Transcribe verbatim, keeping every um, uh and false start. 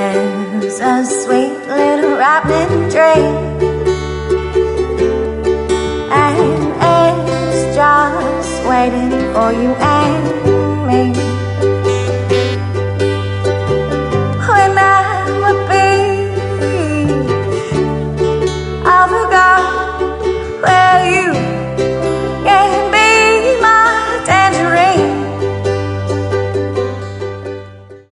There's a sweet little rattling train, and it's just waiting for you.